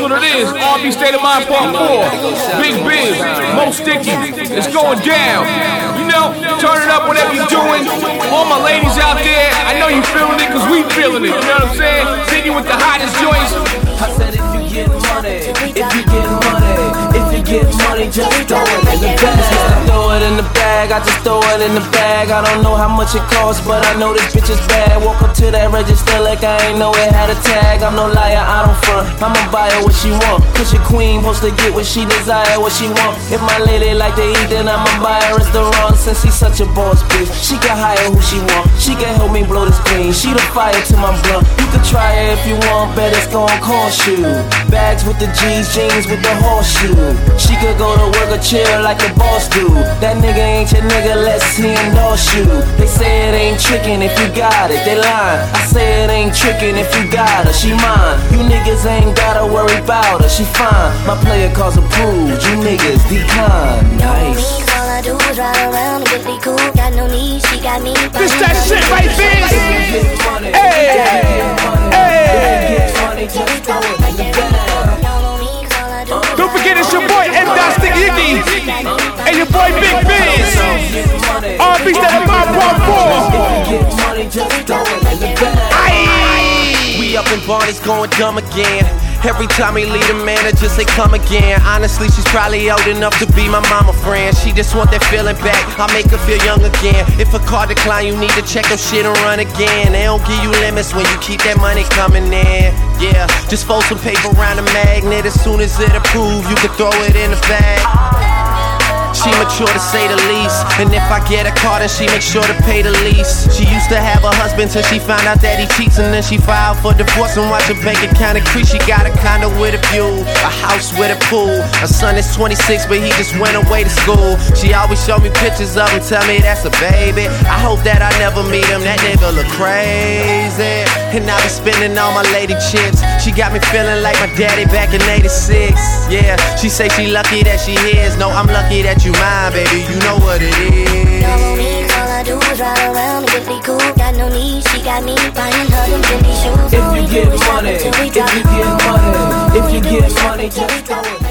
what it is. R&B State of Mind Part 4. Big Biz, Most Sticky. It's going down. You know, turn it up whatever you're doing. All my ladies out there, I know you feeling it because we feeling it. You know what I'm saying? Sitting with the hottest joints. I said if you get money, if you get money, if you get money, just throw it in the bag. I throw it in the bag, I just throw it in the bag. I don't know how much it costs, but I know this bitch is bad. Walk up to that register like I ain't know it had a tag. I'm no liar, I don't front, I'ma buy her what she want. Cause your queen supposed to get what she desire, what she want. If my lady like to eat, then I'ma buy her a restaurant. Since she's such a boss bitch, she can hire who she want. She can help me blow this clean, she the fire to my blunt. You can try it if you want, bet it's gon' cost you. Bags with the G's, jeans with the horseshoe. She could go to work or chill like a boss do. That nigga ain't your nigga, let's see endorse you. They say it ain't trickin' if you got it, they lying. I say it ain't trickin' if you got her, she mine. You niggas ain't gotta worry about her, she fine. My player calls approved, you niggas decline. Nice. All I do is ride around and get me cool. Got no need, she got me. This that shit right there. Don't forget it's your boy M.Stick Iggy and your boy Big Biz. R&B State of Mind Part 4. We up in Barney's going dumb again. Every time he leave the manager say come again. Honestly, she's probably old enough to be my mama friend. She just want that feeling back, I make her feel young again. If a car decline, you need to check your shit and run again. They don't give you limits when you keep that money coming in. Yeah, just fold some paper around a magnet. As soon as it approve, you can throw it in the bag. She mature to say the least. And if I get a car, then she make sure to pay the lease. She used to have a husband till she found out that he cheats. And then she filed for divorce and watch her bank account increase. She got a condo with a view, a house with a pool. Her son is 26, but he just went away to school. She always show me pictures of him, tell me that's a baby. I hope that I never meet him, that nigga look crazy. And I be spending all my lady chips. She got me feeling like my daddy back in 86. Yeah, she say she lucky that she is. No, I'm lucky that you mine, baby, you know what it is. No need, all I do is ride around and get me cool. Got no need, she got me buying her them Fendi shoes. If you get money, if you get money, if you get money, just throw it.